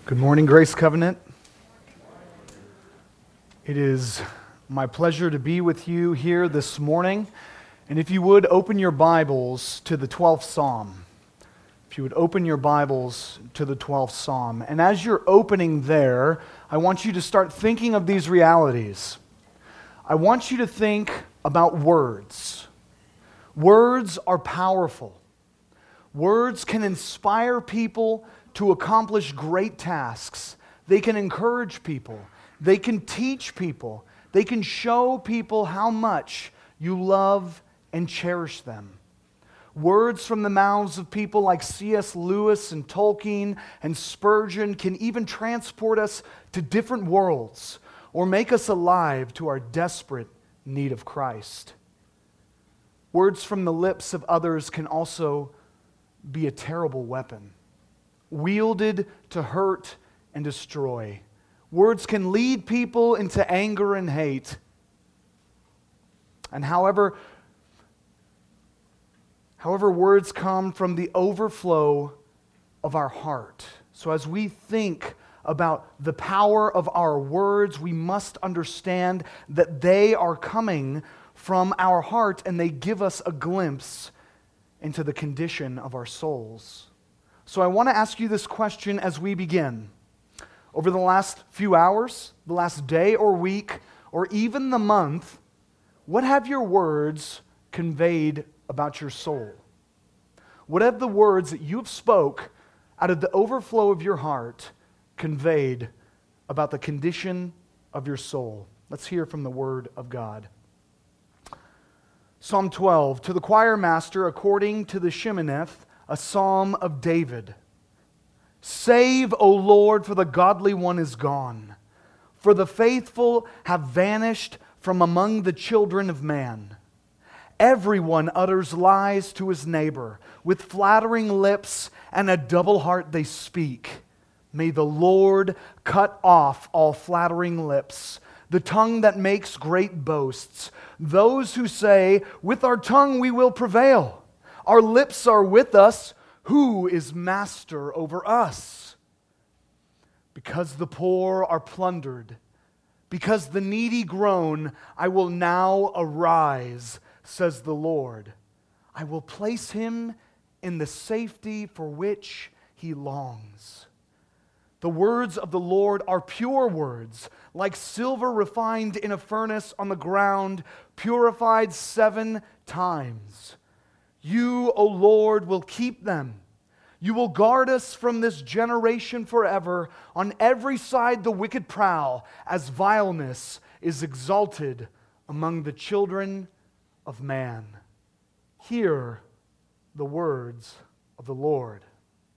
Good morning, Grace Covenant. It is my pleasure to be with you here this morning. And if you would, open your Bibles to the 12th Psalm. If you would open your Bibles to the 12th Psalm. And as you're opening there, I want you to start thinking of these realities. I want you to think about words. Words are powerful. Words can inspire people to accomplish great tasks. They can encourage people. They can teach people. They can show people how much you love and cherish them. Words from the mouths of people like C.S. Lewis and Tolkien and Spurgeon can even transport us to different worlds or make us alive to our desperate need of Christ. Words from the lips of others can also be a terrible weapon, wielded to hurt and destroy. Words can lead people into anger and hate. And however words come from the overflow of our heart. So as we think about the power of our words, we must understand that they are coming from our heart and they give us a glimpse into the condition of our souls. So I want to ask you this question as we begin. Over the last few hours, the last day or week, or even the month, what have your words conveyed about your soul? What have the words that you have spoke out of the overflow of your heart conveyed about the condition of your soul? Let's hear from the Word of God. Psalm 12, to the choir master according to the Sheminith, a psalm of David. Save, O Lord, for the godly one is gone, for the faithful have vanished from among the children of man. Everyone utters lies to his neighbor, with flattering lips and a double heart they speak. May the Lord cut off all flattering lips, the tongue that makes great boasts, those who say, with our tongue we will prevail. Our lips are with us. Who is master over us? Because the poor are plundered, because the needy groan, I will now arise, says the Lord. I will place him in the safety for which he longs. The words of the Lord are pure words, like silver refined in a furnace on the ground, purified 7 times. You, O Lord, will keep them. You will guard us from this generation forever. On every side the wicked prowl, as vileness is exalted among the children of man. Hear the words of the Lord.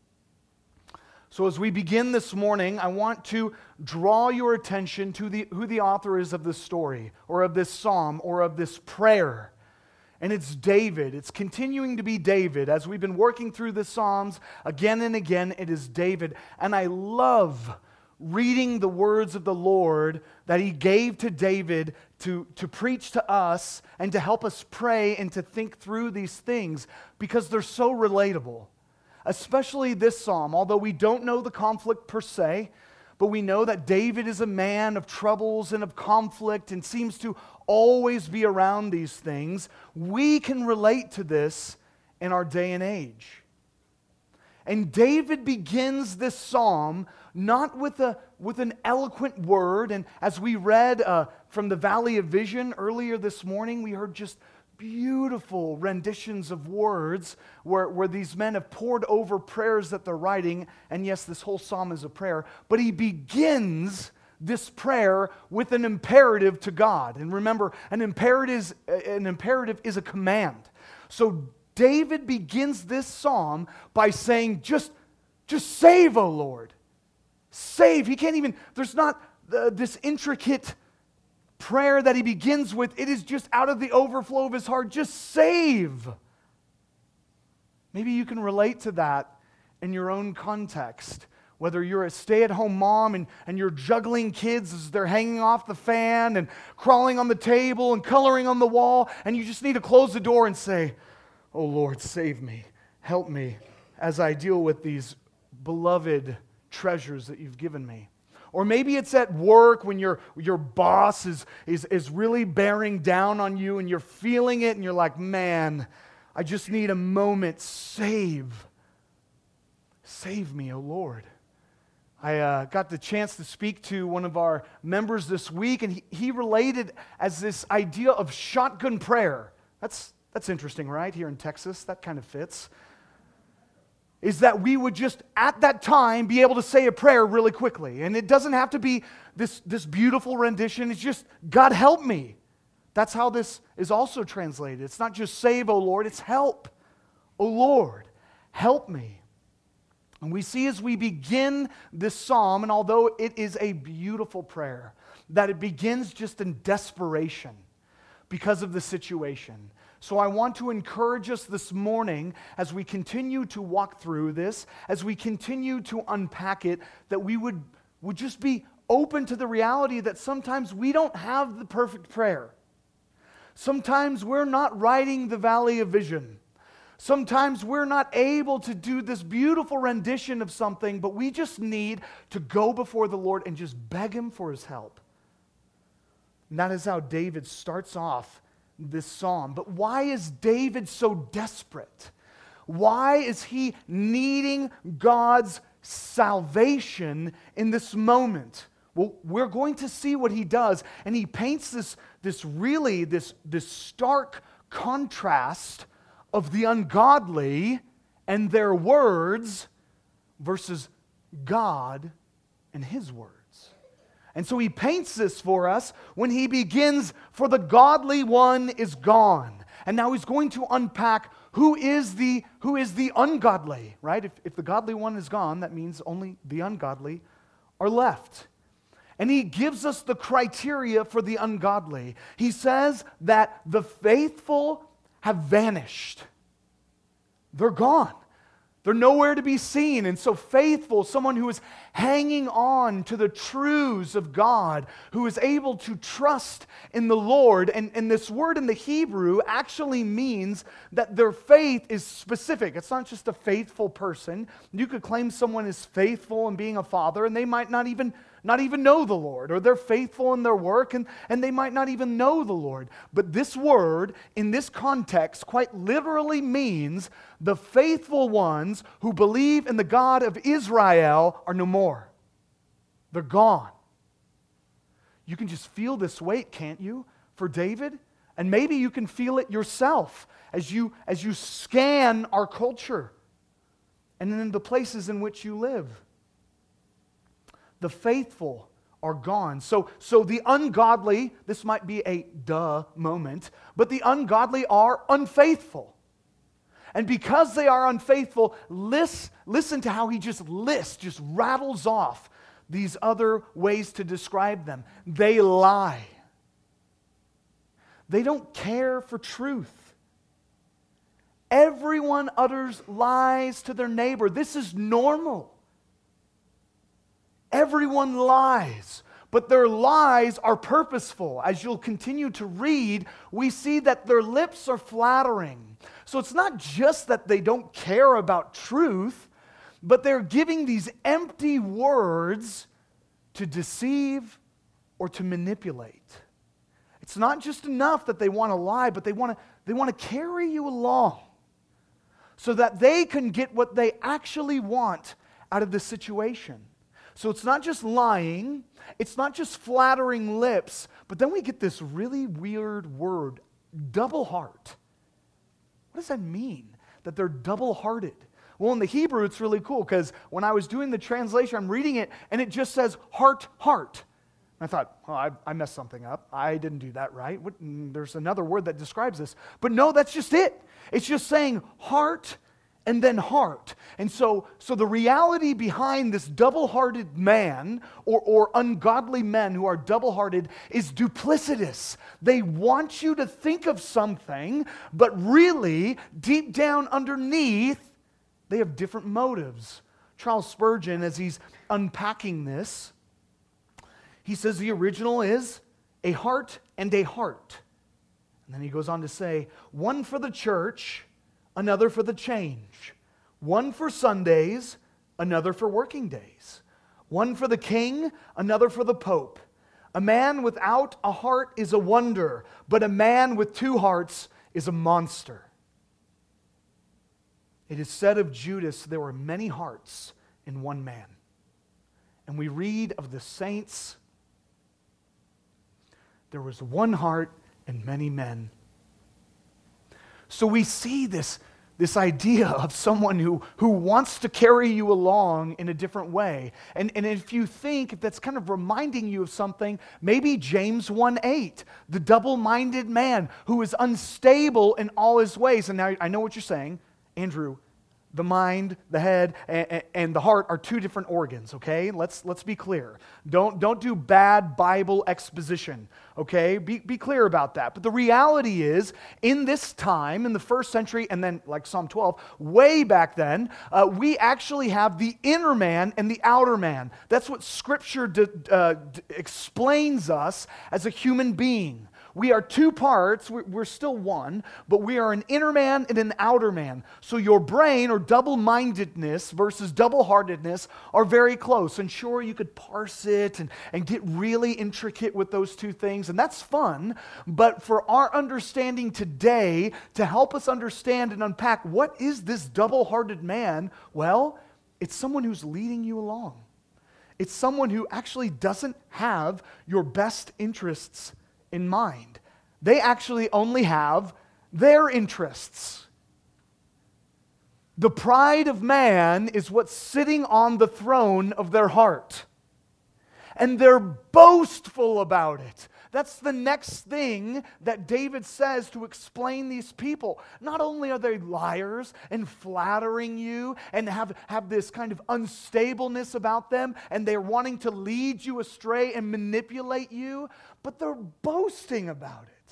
So as we begin this morning, I want to draw your attention to who the author is of this story, or of this psalm, or of this prayer. And it's David. It's continuing to be David. As we've been working through the Psalms again and again, it is David. And I love reading the words of the Lord that He gave to David to preach to us and to help us pray and to think through these things because they're so relatable. Especially this psalm, although we don't know the conflict per se, but we know that David is a man of troubles and of conflict and seems to always be around these things. We can relate to this in our day and age. And David begins this psalm not with an eloquent word. And as we read from the Valley of Vision earlier this morning, we heard just beautiful renditions of words where these men have poured over prayers that they're writing. And yes, this whole psalm is a prayer. But he begins this prayer with an imperative to God. And remember, an imperative is a command. So David begins this psalm by saying, just save, O Lord. Save. He can't even, there's not this intricate prayer that he begins with. It is just out of the overflow of his heart. Just save. Maybe you can relate to that in your own context. Whether you're a stay-at-home mom and you're juggling kids as they're hanging off the fan and crawling on the table and coloring on the wall, and you just need to close the door and say, oh Lord, save me, help me as I deal with these beloved treasures that you've given me. Or maybe it's at work when your boss is really bearing down on you and you're feeling it and you're like, man, I just need a moment. Save me, O Lord. I got the chance to speak to one of our members this week, and he related as this idea of shotgun prayer. That's interesting, right? Here in Texas, that kind of fits. Is that we would just, at that time, be able to say a prayer really quickly. And it doesn't have to be this beautiful rendition. It's just, God help me. That's how this is also translated. It's not just save, O Lord, it's help. O Lord, help me. And we see as we begin this psalm, and although it is a beautiful prayer, that it begins just in desperation because of the situation. So I want to encourage us this morning as we continue to walk through this, as we continue to unpack it, that we would just be open to the reality that sometimes we don't have the perfect prayer. Sometimes we're not writing the Valley of Vision. Sometimes we're not able to do this beautiful rendition of something, but we just need to go before the Lord and just beg Him for His help. And that is how David starts off this psalm. But why is David so desperate? Why is he needing God's salvation in this moment? Well, we're going to see what he does, and he paints this stark contrast of the ungodly and their words versus God and His words. And so he paints this for us when he begins, for the godly one is gone. And now he's going to unpack who is the ungodly, right? If the godly one is gone, that means only the ungodly are left. And he gives us the criteria for the ungodly. He says that the faithful have vanished. They're gone. They're nowhere to be seen. And so faithful, someone who is hanging on to the truths of God, who is able to trust in the Lord. And this word in the Hebrew actually means that their faith is specific. It's not just a faithful person. You could claim someone is faithful in being a father, and they might not even know the Lord, or they're faithful in their work, and they might not even know the Lord. But this word, in this context, quite literally means the faithful ones who believe in the God of Israel are no more. They're gone. You can just feel this weight, can't you, for David? And maybe you can feel it yourself as you scan our culture and in the places in which you live. The faithful are gone. So the ungodly, this might be a duh moment, but the ungodly are unfaithful. And because they are unfaithful, listen to how he just rattles off these other ways to describe them. They lie. They don't care for truth. Everyone utters lies to their neighbor. This is normal. Everyone lies, but their lies are purposeful. As you'll continue to read, we see that their lips are flattering. So it's not just that they don't care about truth, but they're giving these empty words to deceive or to manipulate. It's not just enough that they want to lie, but they want to carry you along so that they can get what they actually want out of the situation. So it's not just lying, it's not just flattering lips, but then we get this really weird word, double heart. What does that mean, that they're double-hearted? Well, in the Hebrew, it's really cool, because when I was doing the translation, I'm reading it, and it just says heart, heart. And I thought, oh, I messed something up. I didn't do that right. There's another word that describes this. But no, that's just it. It's just saying heart and then heart. And so the reality behind this double-hearted man or ungodly men who are double-hearted is duplicitous. They want you to think of something, but really, deep down underneath, they have different motives. Charles Spurgeon, as he's unpacking this, he says the original is a heart and a heart. And then he goes on to say, one for the church, another for the change. One for Sundays, another for working days. One for the king, another for the pope. A man without a heart is a wonder, but a man with two hearts is a monster. It is said of Judas, there were many hearts in one man. And we read of the saints, there was one heart and many men. So we see this idea of someone who wants to carry you along in a different way. And if you think, if that's kind of reminding you of something, maybe James 1:8, the double-minded man who is unstable in all his ways. And now I know what you're saying, Andrew. The mind, the head, and the heart are two different organs, okay? Let's be clear. Don't do bad Bible exposition, okay? Be clear about that. But the reality is, in this time, in the first century, and then like Psalm 12, way back then, we actually have the inner man and the outer man. That's what Scripture explains us as a human being. We are two parts, we're still one, but we are an inner man and an outer man. So your brain, or double-mindedness versus double-heartedness, are very close. And sure, you could parse it and get really intricate with those two things, and that's fun. But for our understanding today, to help us understand and unpack what is this double-hearted man, well, it's someone who's leading you along. It's someone who actually doesn't have your best interests in mind. They actually only have their interests. The pride of man is what's sitting on the throne of their heart. And they're boastful about it. That's the next thing that David says to explain these people. Not only are they liars and flattering you and have this kind of unstableness about them, and they're wanting to lead you astray and manipulate you, but they're boasting about it.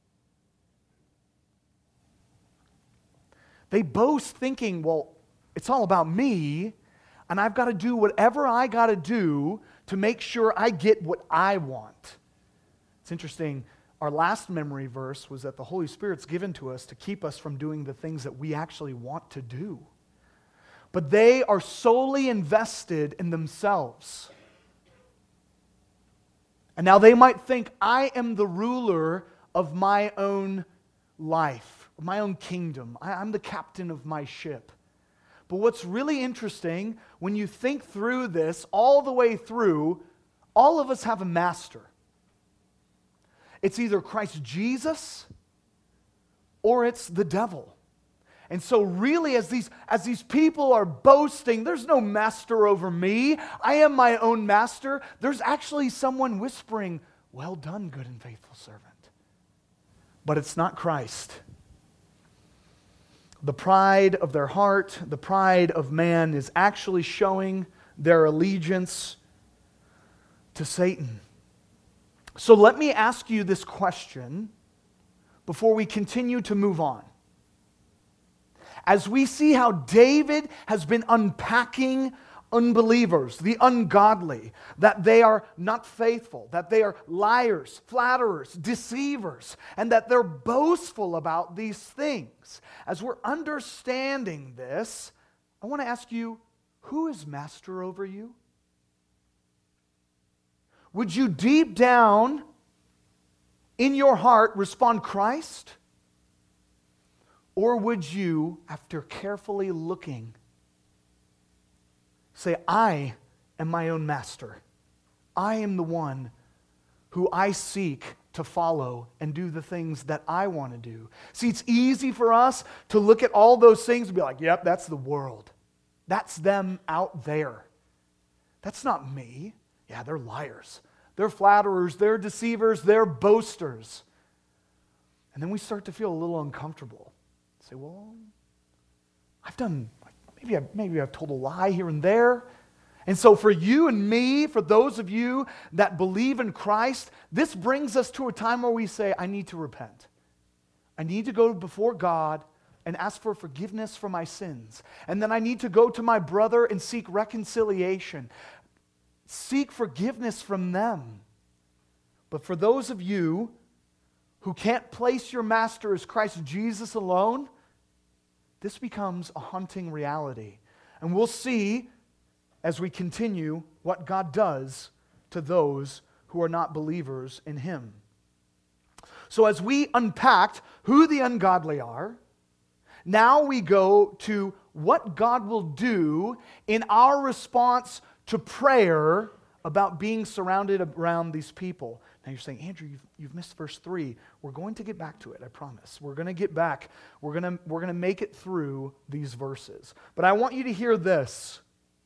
They boast thinking, well, it's all about me, and I've got to do whatever I got to do to make sure I get what I want. It's interesting, our last memory verse was that the Holy Spirit's given to us to keep us from doing the things that we actually want to do. But they are solely invested in themselves. And now they might think, I am the ruler of my own life, of my own kingdom. I'm the captain of my ship. But what's really interesting, when you think through this all the way through, all of us have a master. It's either Christ Jesus or it's the devil. And so really, as these people are boasting, there's no master over me, I am my own master, there's actually someone whispering, well done, good and faithful servant. But it's not Christ. The pride of their heart, the pride of man, is actually showing their allegiance to Satan. So let me ask you this question before we continue to move on. As we see how David has been unpacking unbelievers, the ungodly, that they are not faithful, that they are liars, flatterers, deceivers, and that they're boastful about these things. As we're understanding this, I want to ask you, who is master over you? Would you deep down in your heart respond Christ? Or would you, after carefully looking, say, I am my own master. I am the one who I seek to follow and do the things that I want to do. See, it's easy for us to look at all those things and be like, yep, that's the world. That's them out there. That's not me. Yeah, they're liars. They're flatterers. They're deceivers. They're boasters. And then we start to feel a little uncomfortable. Say, well, I've done, maybe I've told a lie here and there. And so for you and me, for those of you that believe in Christ, this brings us to a time where we say, I need to repent. I need to go before God and ask for forgiveness for my sins. And then I need to go to my brother and seek reconciliation. Seek forgiveness from them. But for those of you who can't place your master as Christ Jesus alone, this becomes a haunting reality. And we'll see as we continue what God does to those who are not believers in Him. So as we unpacked who the ungodly are, now we go to what God will do in our response to prayer about being surrounded around these people. Now you're saying, Andrew, you've missed verse 3. We're going to get back to it, I promise. We're going to get back. We're going to make it through these verses. But I want you to hear this.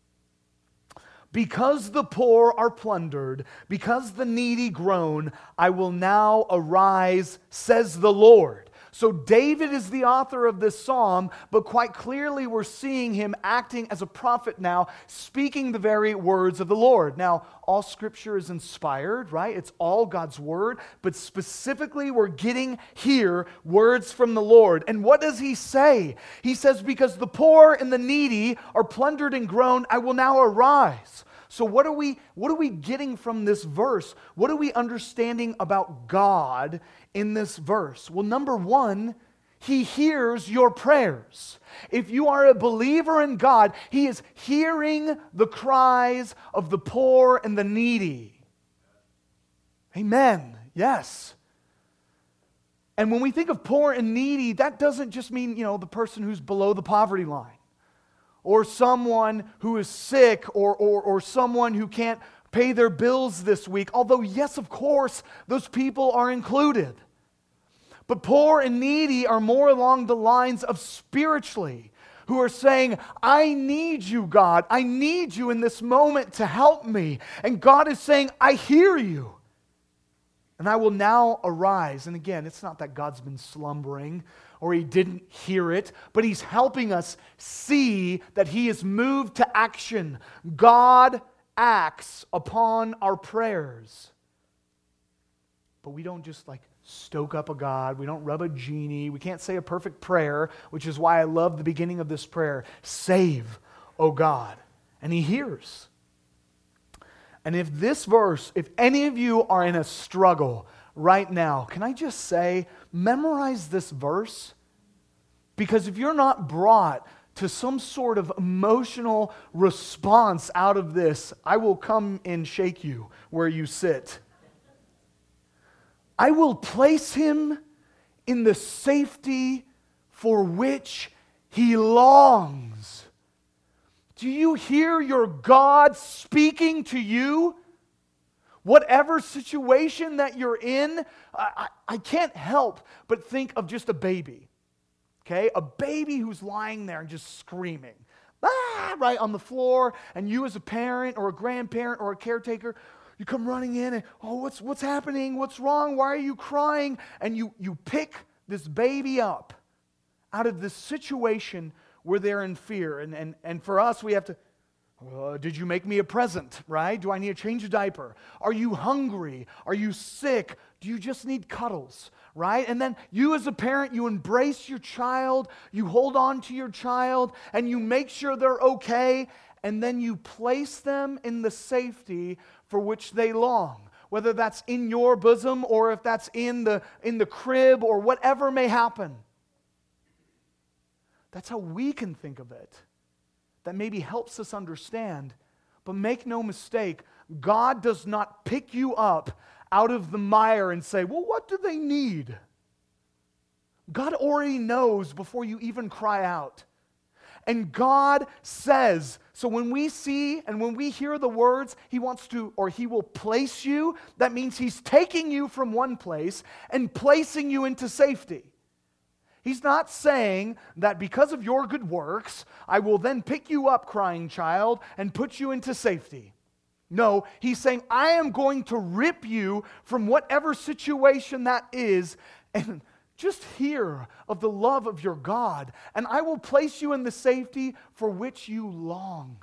Because the poor are plundered, because the needy groan, I will now arise, says the Lord. So David is the author of this psalm, but quite clearly we're seeing him acting as a prophet now, speaking the very words of the Lord. Now, all Scripture is inspired, right? It's all God's Word, but specifically we're getting here words from the Lord. And what does he say? He says, because the poor and the needy are plundered and groan, I will now arise. So what are we getting from this verse? What are we understanding about God in this verse? Well, number one, He hears your prayers. If you are a believer in God, He is hearing the cries of the poor and the needy. Amen. Yes. And when we think of poor and needy, that doesn't just mean, the person who's below the poverty line, or someone who is sick, or someone who can't pay their bills this week. Although, yes, of course, those people are included. But poor and needy are more along the lines of spiritually, who are saying, I need you, God. I need you in this moment to help me. And God is saying, I hear you. And I will now arise. And again, it's not that God's been slumbering or He didn't hear it, but He's helping us see that He is moved to action. God acts upon our prayers. But we don't just stoke up a God. We don't rub a genie. We can't say a perfect prayer, which is why I love the beginning of this prayer. Save, O God. And He hears. And if any of you are in a struggle right now, can I just say, memorize this verse? Because if you're not brought to some sort of emotional response out of this, I will come and shake you where you sit. I will place him in the safety for which he longs. Do you hear your God speaking to you? Whatever situation that you're in, I can't help but think of just a baby. Okay? A baby who's lying there and just screaming. Right on the floor, and you as a parent or a grandparent or a caretaker, you come running in and, what's happening? What's wrong? Why are you crying? And you pick this baby up out of this situation where they're in fear. And for us, we have to, did you make me a present, right? Do I need to change a diaper? Are you hungry? Are you sick? Do you just need cuddles, right? And then you as a parent, you embrace your child, you hold on to your child, and you make sure they're okay, and then you place them in the safety for which they long. Whether that's in your bosom or if that's in the crib or whatever may happen. That's how we can think of it. That maybe helps us understand. But make no mistake, God does not pick you up out of the mire and say, well, what do they need? God already knows before you even cry out. And God says, so when we see and when we hear the words, He wants to, or He will place you, that means He's taking you from one place and placing you into safety. He's not saying that because of your good works, I will then pick you up, crying child, and put you into safety. No, He's saying, I am going to rip you from whatever situation that is, and just hear of the love of your God, and I will place you in the safety for which you long.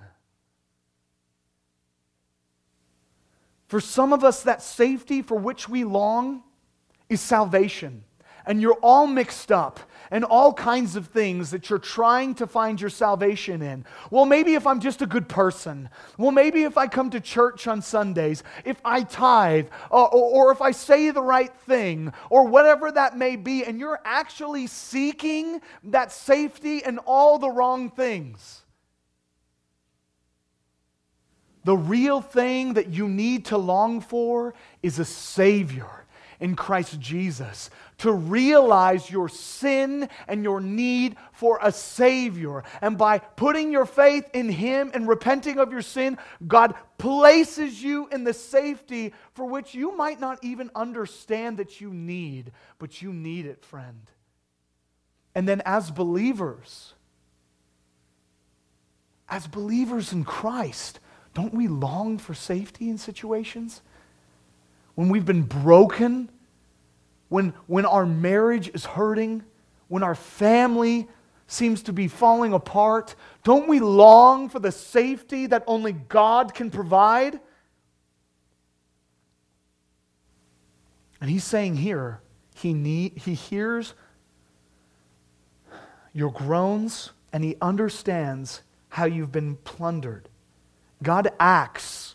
For some of us, that safety for which we long is salvation. And you're all mixed up in all kinds of things that you're trying to find your salvation in. Well, maybe if I'm just a good person. Well, maybe if I come to church on Sundays, if I tithe, or if I say the right thing, or whatever that may be, and you're actually seeking that safety in all the wrong things. The real thing that you need to long for is a Savior in Christ Jesus. To realize your sin and your need for a Savior. And by putting your faith in Him and repenting of your sin, God places you in the safety for which you might not even understand that you need. But you need it, friend. And then as believers in Christ, don't we long for safety in situations? When we've been broken, when our marriage is hurting, when our family seems to be falling apart, don't we long for the safety that only God can provide? And He's saying here, He hears your groans and He understands how you've been plundered. God acts.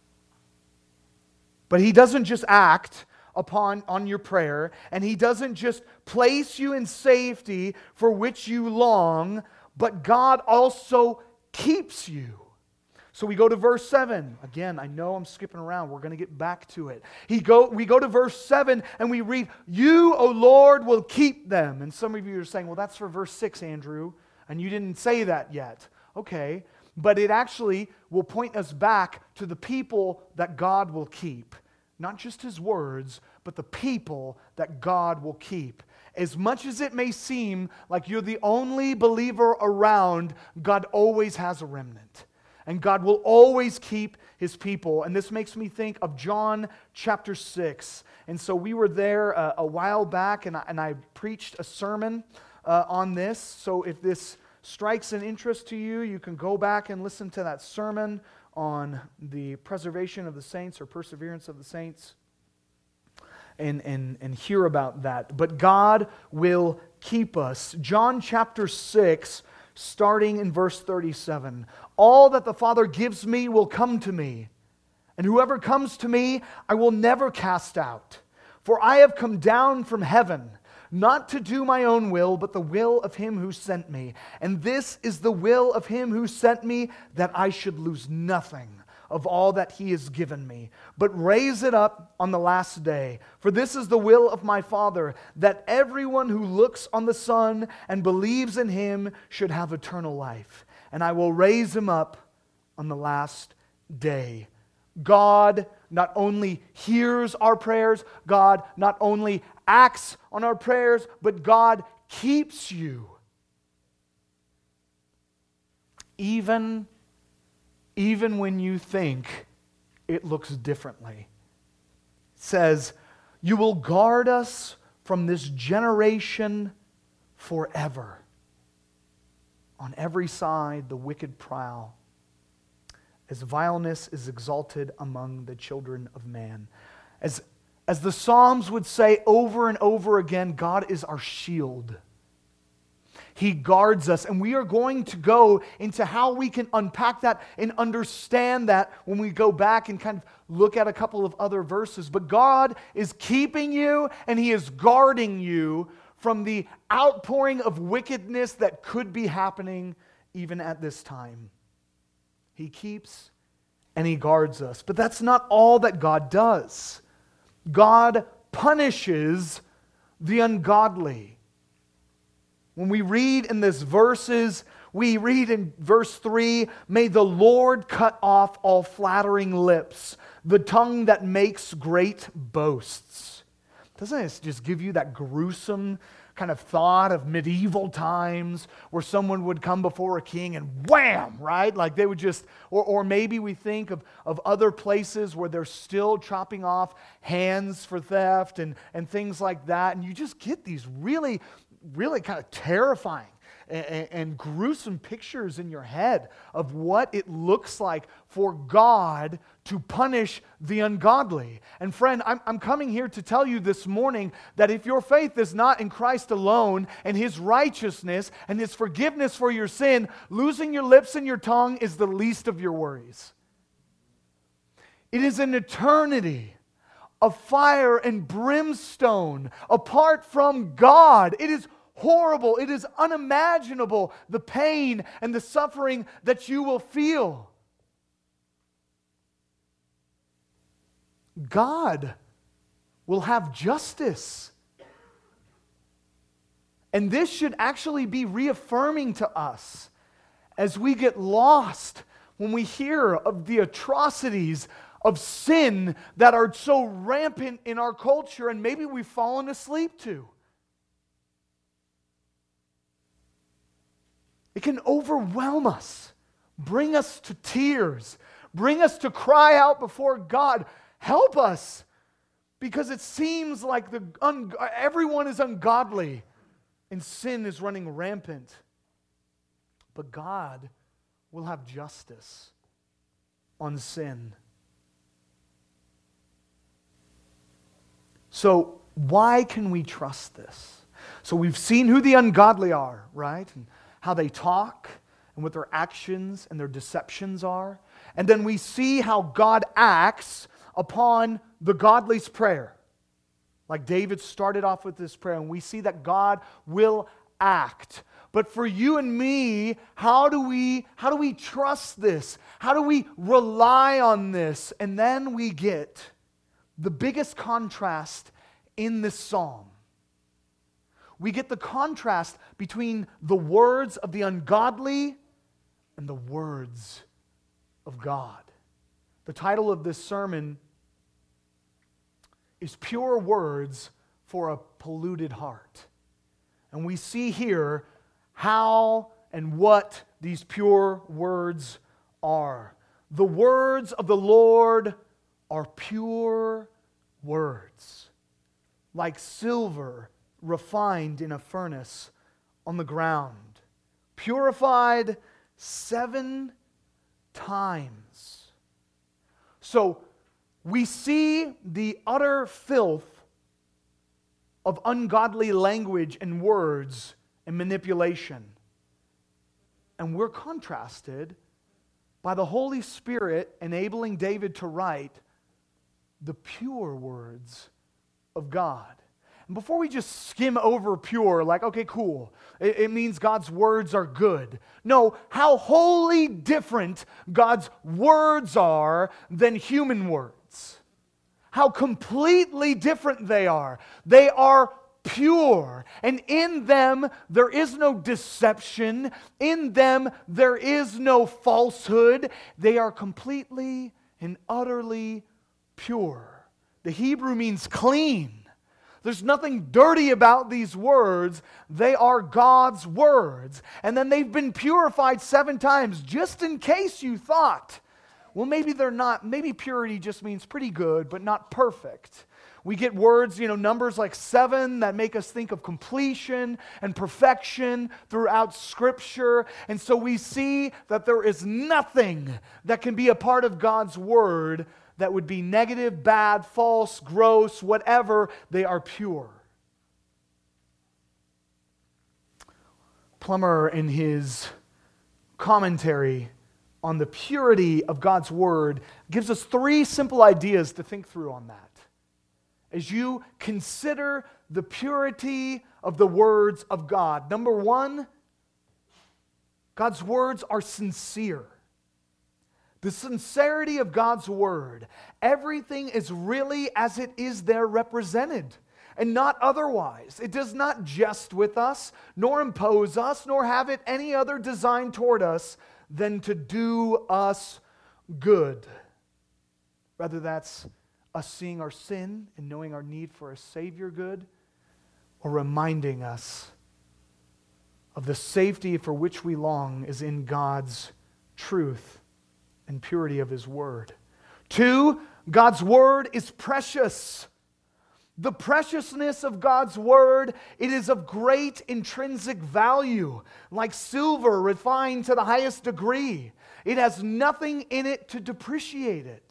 But He doesn't just act on your prayer, and He doesn't just place you in safety for which you long, but God also keeps you. So we go to verse 7. Again, I know I'm skipping around. We're going to get back to it. We go to verse 7 and we read, "You, O Lord, will keep them." And some of you are saying, well, that's for verse 6, Andrew, and you didn't say that yet. Okay, but it actually will point us back to the people that God will keep. Not just His words, but the people that God will keep. As much as it may seem like you're the only believer around, God always has a remnant. And God will always keep His people. And this makes me think of John chapter 6. And so we were there a while back, and I preached a sermon on this. So if this strikes an interest to you, you can go back and listen to that sermon on the preservation of the saints or perseverance of the saints and hear about that. But God will keep us. John chapter 6, starting in verse 37. "All that the Father gives me will come to me, and whoever comes to me I will never cast out. For I have come down from heaven, not to do my own will, but the will of Him who sent me. And this is the will of Him who sent me, that I should lose nothing of all that He has given me, but raise it up on the last day. For this is the will of my Father, that everyone who looks on the Son and believes in Him should have eternal life. And I will raise him up on the last day." God not only hears our prayers, God not only acts on our prayers, but God keeps you. Even when you think it looks differently. It says, "You will guard us from this generation forever. On every side the wicked prowl, as vileness is exalted among the children of man." As the Psalms would say over and over again, God is our shield. He guards us, and we are going to go into how we can unpack that and understand that when we go back and kind of look at a couple of other verses. But God is keeping you, and He is guarding you from the outpouring of wickedness that could be happening even at this time. He keeps and He guards us. But that's not all that God does. God punishes the ungodly. When we read in these verses, we read in verse 3, "May the Lord cut off all flattering lips, the tongue that makes great boasts." Doesn't it just give you that gruesome kind of thought of medieval times where someone would come before a king and wham, right? Like they would just, or maybe we think of other places where they're still chopping off hands for theft and things like that. And you just get these really, really kind of terrifying and gruesome pictures in your head of what it looks like for God to punish the ungodly. And friend, I'm coming here to tell you this morning that if your faith is not in Christ alone and His righteousness and His forgiveness for your sin, losing your lips and your tongue is the least of your worries. It is an eternity of fire and brimstone apart from God. It is horrible. It is unimaginable, the pain and the suffering that you will feel. God will have justice. And this should actually be reaffirming to us as we get lost when we hear of the atrocities of sin that are so rampant in our culture and maybe we've fallen asleep to. It can overwhelm us, bring us to tears, bring us to cry out before God, help us, because it seems like everyone is ungodly and sin is running rampant. But God will have justice on sin. So why can we trust this? So we've seen who the ungodly are, right? And how they talk and what their actions and their deceptions are. And then we see how God acts upon the godly's prayer. Like David started off with this prayer, and we see that God will act. But for you and me, how do we trust this? How do we rely on this? And then we get the biggest contrast in this psalm. We get the contrast between the words of the ungodly and the words of God. The title of this sermon is Pure Words for a Polluted Heart. And we see here how and what these pure words are. The words of the Lord are pure words, like silver refined in a furnace on the ground, purified 7 times. So we see the utter filth of ungodly language and words and manipulation. And we're contrasted by the Holy Spirit enabling David to write the pure words of God. And before we just skim over pure, like, okay, cool, it means God's words are good. No, how wholly different God's words are than human words. How completely different they are. They are pure, and in them there is no deception. In them there is no falsehood. They are completely and utterly pure. The Hebrew means clean. There's nothing dirty about these words. They are God's words. And then they've been purified 7 times, just in case you thought, well, maybe they're not, maybe purity just means pretty good, but not perfect. We get words, numbers like 7 that make us think of completion and perfection throughout Scripture. And so we see that there is nothing that can be a part of God's Word that would be negative, bad, false, gross, whatever. They are pure. Plummer, in his commentary on the purity of God's Word, gives us 3 simple ideas to think through on that. As you consider the purity of the words of God. Number 1, God's words are sincere. The sincerity of God's Word. Everything is really as it is there represented, and not otherwise. It does not jest with us, nor impose us, nor have it any other design toward us than to do us good. Whether that's us seeing our sin and knowing our need for a Savior good, or reminding us of the safety for which we long is in God's truth and purity of His Word. 2, God's Word is precious. The preciousness of God's Word, it is of great intrinsic value, like silver refined to the highest degree. It has nothing in it to depreciate it.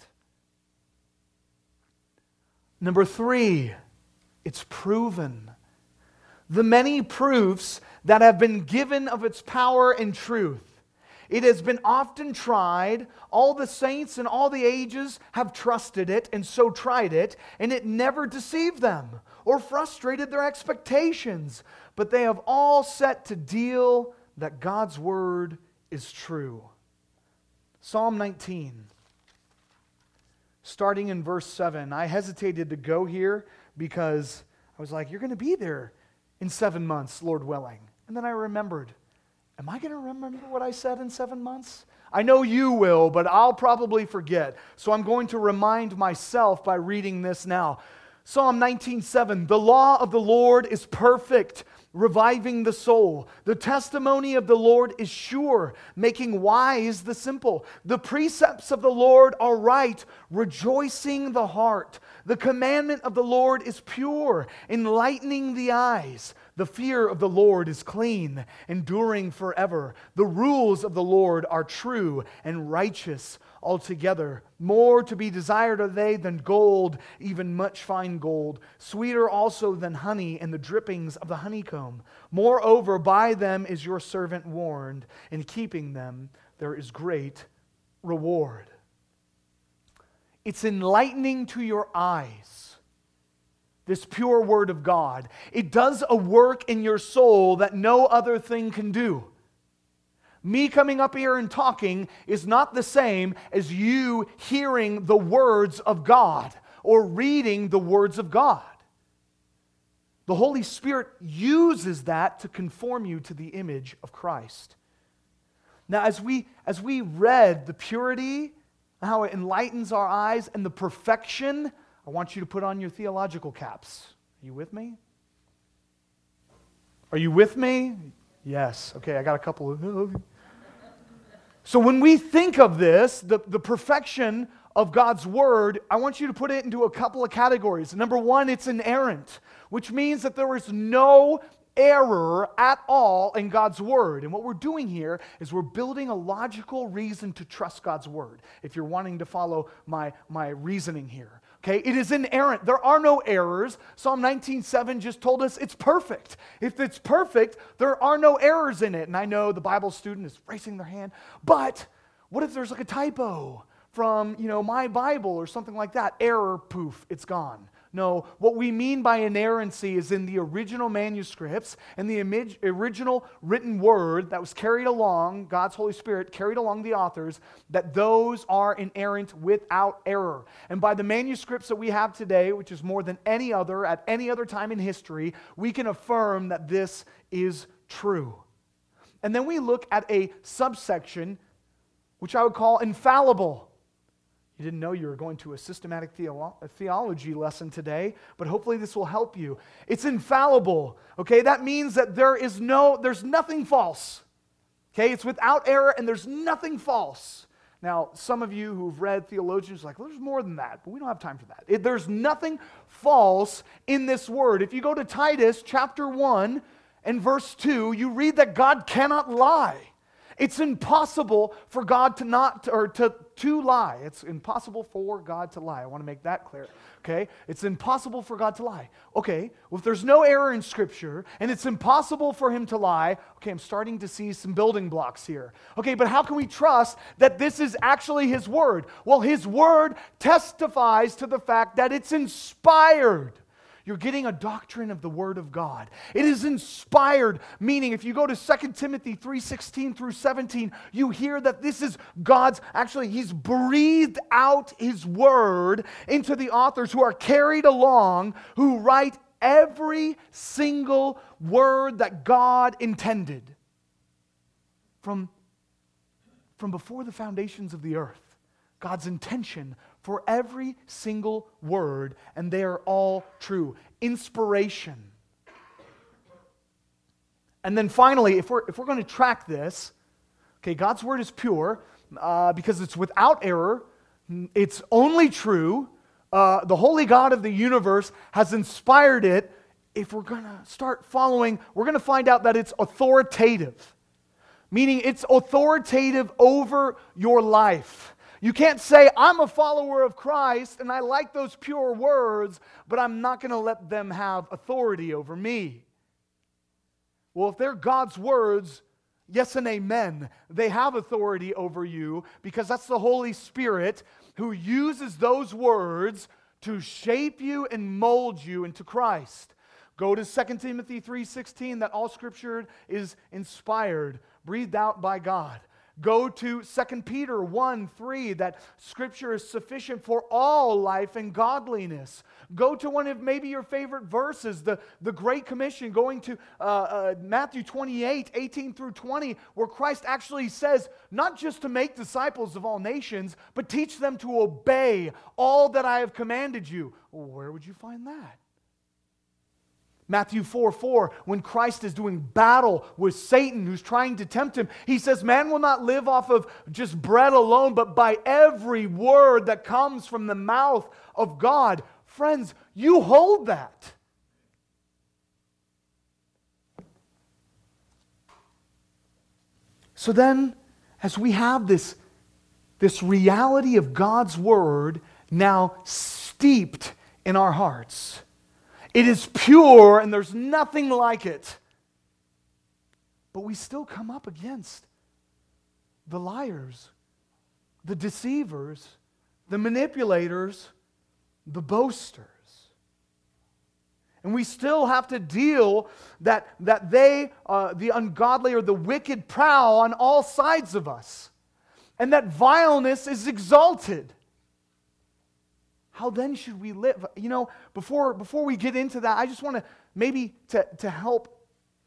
Number 3, it's proven. The many proofs that have been given of its power and truth. It has been often tried. All the saints in all the ages have trusted it and so tried it, and it never deceived them or frustrated their expectations. But they have all set to deal that God's Word is true. Psalm 19 starting in verse 7. I hesitated to go here because I was like, you're going to be there in 7 months, Lord willing. And then I remembered, am I going to remember what I said in 7 months? I know you will, but I'll probably forget. So I'm going to remind myself by reading this now. Psalm 19:7, the law of the Lord is perfect, reviving the soul. The testimony of the Lord is sure, making wise the simple. The precepts of the Lord are right, rejoicing the heart. The commandment of the Lord is pure, enlightening the eyes. The fear of the Lord is clean, enduring forever. The rules of the Lord are true and righteous altogether. More to be desired are they than gold, even much fine gold. Sweeter also than honey and the drippings of the honeycomb. Moreover, by them is your servant warned. In keeping them, there is great reward. It's enlightening to your eyes, this pure word of God. It does a work in your soul that no other thing can do. Me coming up here and talking is not the same as you hearing the words of God or reading the words of God. The Holy Spirit uses that to conform you to the image of Christ. Now, as we read the purity, how it enlightens our eyes, and the perfection, I want you to put on your theological caps. Are you with me? Are you with me? Yes. Okay, I got a couple of... So when we think of this, the perfection of God's Word, I want you to put it into a couple of categories. Number one, it's inerrant, which means that there is no error at all in God's Word. And what we're doing here is we're building a logical reason to trust God's Word, if you're wanting to follow my reasoning here. Okay, it is inerrant. There are no errors. Psalm 19:7 just told us it's perfect. If it's perfect, there are no errors in it. And I know the Bible student is raising their hand, but what if there's like a typo from, my Bible or something like that? Error, poof, it's gone. No, what we mean by inerrancy is in the original manuscripts and the original written word that was carried along, God's Holy Spirit carried along the authors, that those are inerrant without error. And by the manuscripts that we have today, which is more than any other at any other time in history, we can affirm that this is true. And then we look at a subsection, which I would call infallible. You didn't know you were going to a systematic theology lesson today, but hopefully this will help you. It's infallible, okay? That means that there's nothing false, okay? It's without error and there's nothing false. Now, some of you who've read theologians are like, well, there's more than that, but we don't have time for that. There's nothing false in this word. If you go to Titus chapter 1 and verse 2, you read that God cannot lie. It's impossible for God to lie. It's impossible for God to lie. I want to make that clear. Okay? It's impossible for God to lie. Okay, well, if there's no error in Scripture and it's impossible for Him to lie, okay, I'm starting to see some building blocks here. Okay, but how can we trust that this is actually His Word? Well, His Word testifies to the fact that it's inspired. You're getting a doctrine of the Word of God. It is inspired, meaning if you go to 2 Timothy 3:16 through 17, you hear that this is He's breathed out His Word into the authors who are carried along, who write every single word that God intended from before the foundations of the earth. God's intention for every single word, and they are all true. Inspiration. And then finally, if we're going to track this, okay, God's word is pure because it's without error. It's only true. The holy God of the universe has inspired it. If we're going to start following, we're going to find out that it's authoritative, meaning it's authoritative over your life. You can't say, I'm a follower of Christ and I like those pure words, but I'm not going to let them have authority over me. Well, if they're God's words, yes and amen, they have authority over you because that's the Holy Spirit who uses those words to shape you and mold you into Christ. Go to 2 Timothy 3:16, that all Scripture is inspired, breathed out by God. Go to 2 Peter 1:3, that Scripture is sufficient for all life and godliness. Go to one of maybe your favorite verses, the Great Commission, going to Matthew 28:18 through 20, where Christ actually says, not just to make disciples of all nations, but teach them to obey all that I have commanded you. Well, where would you find that? Matthew 4:4, when Christ is doing battle with Satan who's trying to tempt him, he says, man will not live off of just bread alone, but by every word that comes from the mouth of God. Friends, you hold that. So then, as we have this reality of God's Word now steeped in our hearts, it is pure and there's nothing like it. But we still come up against the liars, the deceivers, the manipulators, the boasters. And we still have to deal that they, the ungodly or the wicked, prowl on all sides of us. And that vileness is exalted. How then should we live? You know, before we get into that, I just want to maybe to help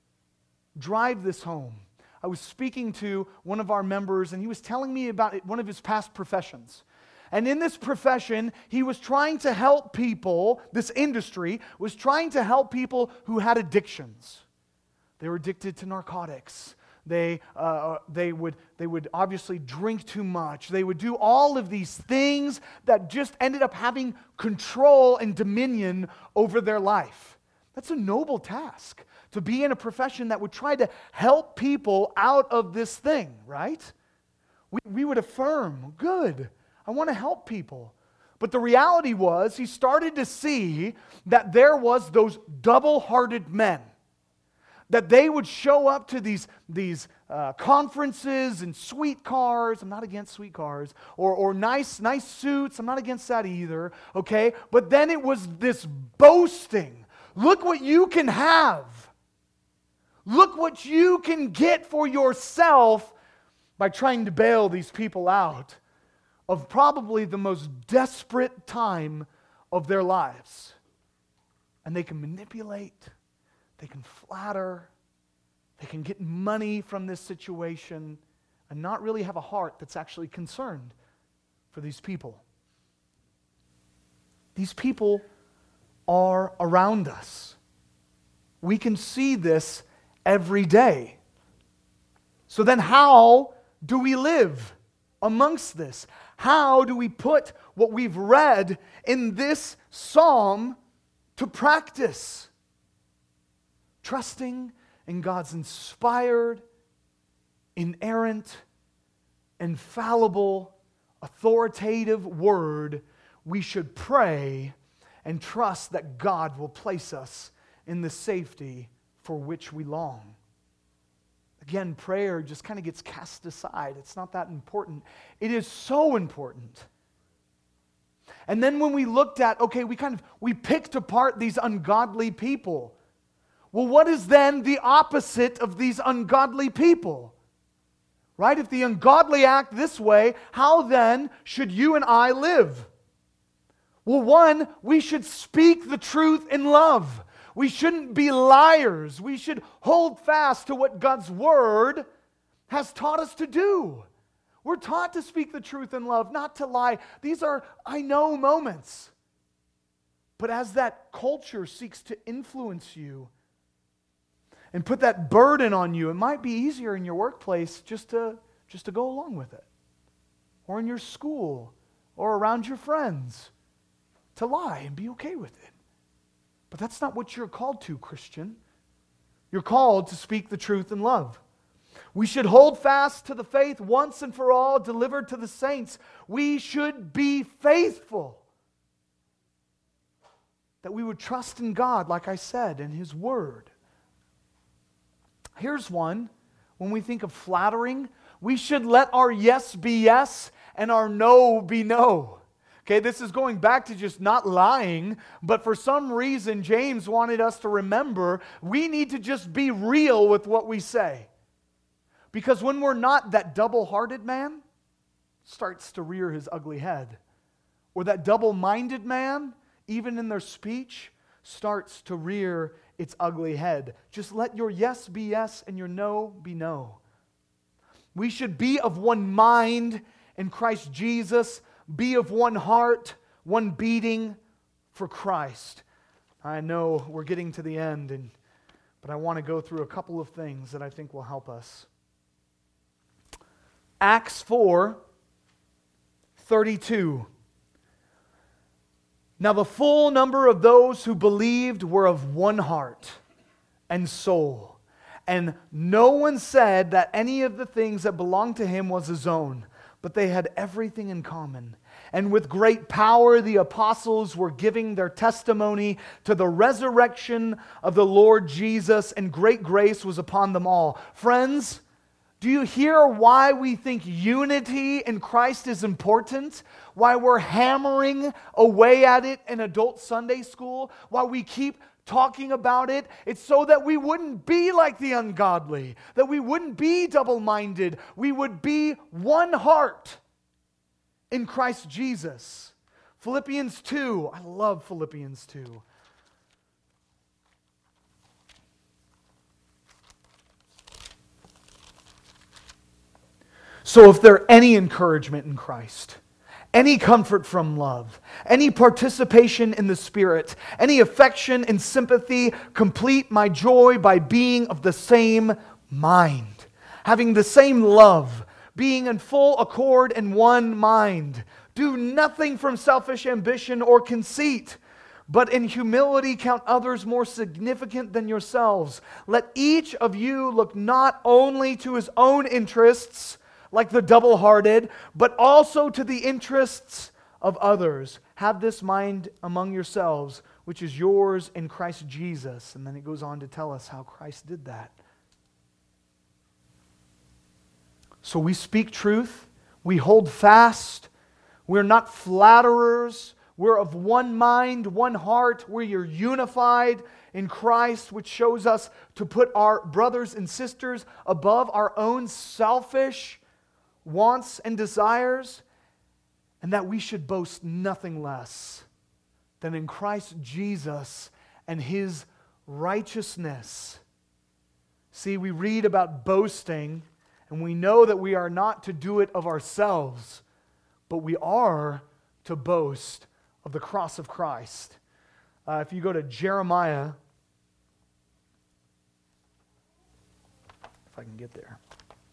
drive this home. I was speaking to one of our members, and he was telling me about one of his past professions. And in this profession, he was trying to help people, this industry was trying to help people who had addictions. They were addicted to narcotics. They would obviously drink too much. They would do all of these things that just ended up having control and dominion over their life. That's a noble task, to be in a profession that would try to help people out of this thing, right? We would affirm, good, I want to help people. But the reality was, he started to see that there was those double-hearted men, that they would show up to these conferences in sweet cars. I'm not against sweet cars. Or nice suits. I'm not against that either. Okay? But then it was this boasting. Look what you can have. Look what you can get for yourself by trying to bail these people out of probably the most desperate time of their lives. And they can manipulate. They can flatter, they can get money from this situation and not really have a heart that's actually concerned for these people. These people are around us. We can see this every day. So then how do we live amongst this? How do we put what we've read in this psalm to practice? Trusting in God's inspired, inerrant, infallible, authoritative word, we should pray and trust that God will place us in the safety for which we long. Again, prayer just kind of gets cast aside. It's not that important. It is so important. And then when we looked at, okay, we picked apart these ungodly people. Well, what is then the opposite of these ungodly people? Right? If the ungodly act this way, how then should you and I live? Well, one, we should speak the truth in love. We shouldn't be liars. We should hold fast to what God's Word has taught us to do. We're taught to speak the truth in love, not to lie. These are I know moments. But as that culture seeks to influence you, and put that burden on you, it might be easier in your workplace just to go along with it. Or in your school, or around your friends, to lie and be okay with it. But that's not what you're called to, Christian. You're called to speak the truth in love. We should hold fast to the faith once and for all delivered to the saints. We should be faithful. That we would trust in God, like I said, and His Word. Here's one. When we think of flattering, we should let our yes be yes and our no be no. Okay, this is going back to just not lying, but for some reason James wanted us to remember we need to just be real with what we say. Because when we're not, that double-hearted man starts to rear his ugly head. Or that double-minded man, even in their speech, starts to rear its ugly head. Just let your yes be yes and your no be no. We should be of one mind in Christ Jesus, be of one heart, one beating for Christ. I know we're getting to the end, but I want to go through a couple of things that I think will help us. Acts 4:32. Now the full number of those who believed were of one heart and soul. And no one said that any of the things that belonged to him was his own, but they had everything in common. And with great power the apostles were giving their testimony to the resurrection of the Lord Jesus, and great grace was upon them all. Friends, do you hear why we think unity in Christ is important? Why we're hammering away at it in adult Sunday school? Why we keep talking about it? It's so that we wouldn't be like the ungodly, that we wouldn't be double-minded. We would be one heart in Christ Jesus. Philippians 2. I love Philippians 2. So if there any encouragement in Christ, any comfort from love, any participation in the Spirit, any affection and sympathy, complete my joy by being of the same mind, having the same love, being in full accord and one mind. Do nothing from selfish ambition or conceit, but in humility count others more significant than yourselves. Let each of you look not only to his own interests, like the double-hearted, but also to the interests of others. Have this mind among yourselves, which is yours in Christ Jesus. And then it goes on to tell us how Christ did that. So we speak truth, we hold fast, we're not flatterers, we're of one mind, one heart, we are unified in Christ, which shows us to put our brothers and sisters above our own selfish wants and desires, and that we should boast nothing less than in Christ Jesus and His righteousness. See, we read about boasting, and we know that we are not to do it of ourselves, but we are to boast of the cross of Christ. If you go to Jeremiah, if I can get there.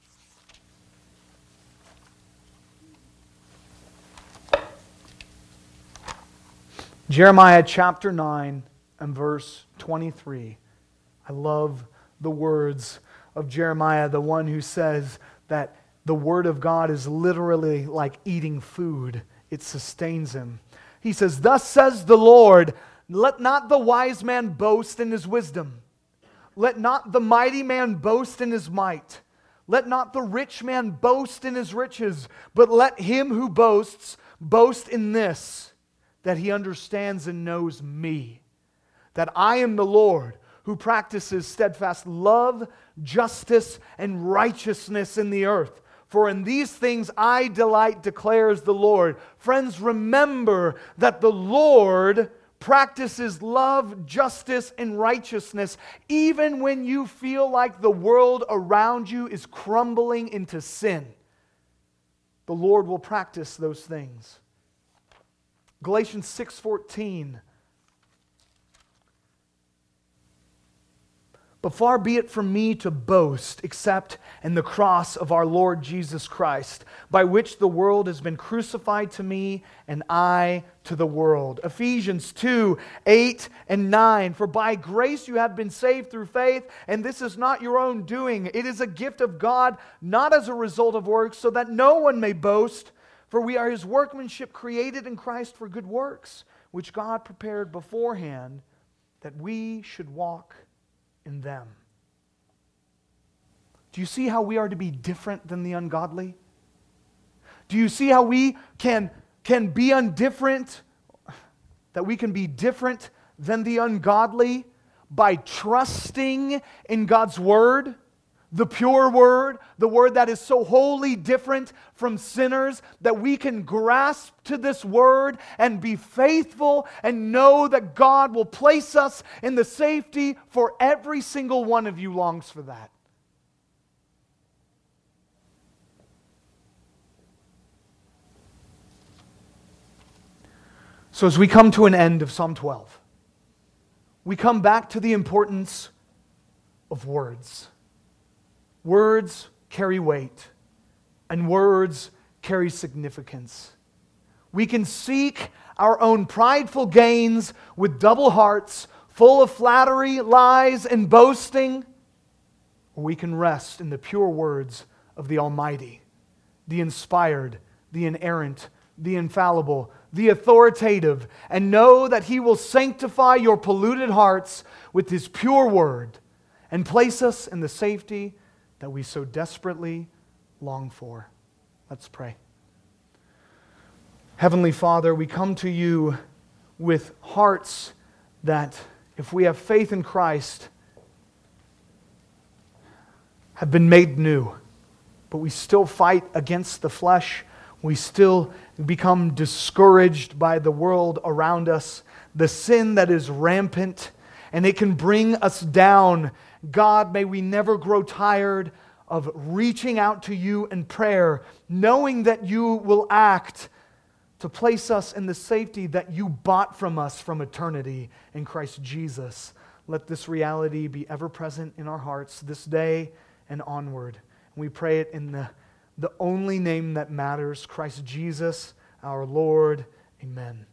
Jeremiah chapter 9 and verse 23. I love the words of Jeremiah, the one who says that the Word of God is literally like eating food. It sustains him. He says, "Thus says the Lord, let not the wise man boast in his wisdom. Let not the mighty man boast in his might. Let not the rich man boast in his riches, but let him who boasts boast in this, that he understands and knows me, that I am the Lord who practices steadfast love, justice, and righteousness in the earth. For in these things I delight, declares the Lord." Friends, remember that the Lord practices love, justice, and righteousness even when you feel like the world around you is crumbling into sin. The Lord will practice those things. Galatians 6:14. "But far be it from me to boast except in the cross of our Lord Jesus Christ, by which the world has been crucified to me and I to the world." Ephesians 2:8 and 9. "For by grace you have been saved through faith, and this is not your own doing. It is a gift of God, not as a result of works, so that no one may boast. For we are His workmanship, created in Christ for good works, which God prepared beforehand that we should walk in them." Do you see how we are to be different than the ungodly? Do you see how we can be undifferent, that we can be different than the ungodly by trusting in God's Word, the pure word, the word that is so wholly different from sinners, that we can grasp to this word and be faithful and know that God will place us in the safety, for every single one of you longs for that. So as we come to an end of Psalm 12, we come back to the importance of words. Words carry weight, and words carry significance. We can seek our own prideful gains with double hearts, full of flattery, lies, and boasting, or we can rest in the pure words of the Almighty, the inspired, the inerrant, the infallible, the authoritative, and know that He will sanctify your polluted hearts with His pure word and place us in the safety that we so desperately long for. Let's pray. Heavenly Father, we come to You with hearts that, if we have faith in Christ, have been made new, but we still fight against the flesh. We still become discouraged by the world around us, the sin that is rampant, and it can bring us down. God, may we never grow tired of reaching out to You in prayer, knowing that You will act to place us in the safety that You bought from us from eternity in Christ Jesus. Let this reality be ever present in our hearts this day and onward. We pray it in the only name that matters, Christ Jesus, our Lord. Amen.